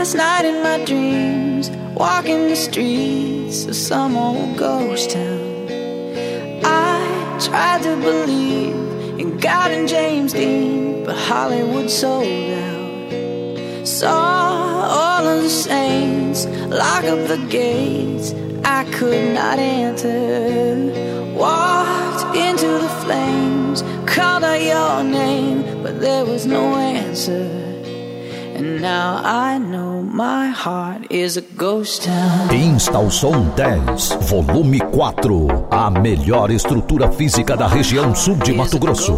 last night in my dreams, walking the streets of some old ghost town. I tried to believe in God and James Dean, but Hollywood sold out. Saw all of the saints lock up the gates I could not enter. Walked into the flames, called out your name, but there was no answer. And now I know my heart is a ghost town. Insta o Som 10, volume 4. A melhor estrutura física da região sul de Mato Grosso.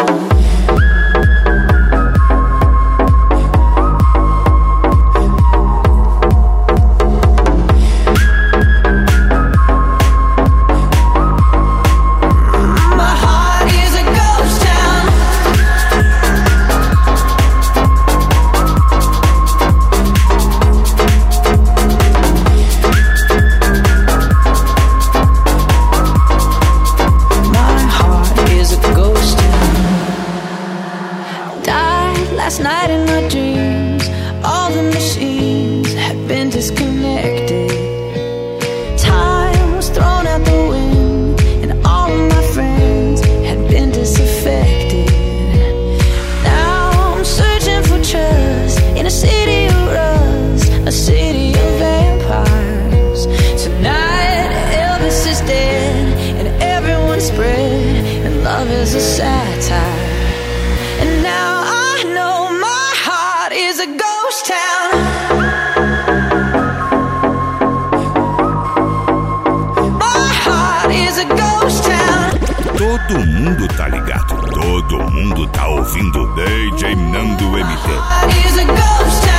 Last night in my dreams, all the machines had been disconnected. Time was thrown out the wind, and all of my friends had been disaffected. Now I'm searching for trust in a city of rust, a city of vampires. Tonight Elvis is dead, and everyone's spread, and love is a satire. And now I know my heart is a ghost town. My heart is a ghost town. Todo mundo tá ligado, todo mundo tá ouvindo DJ Nando MT. My heart is a ghost town.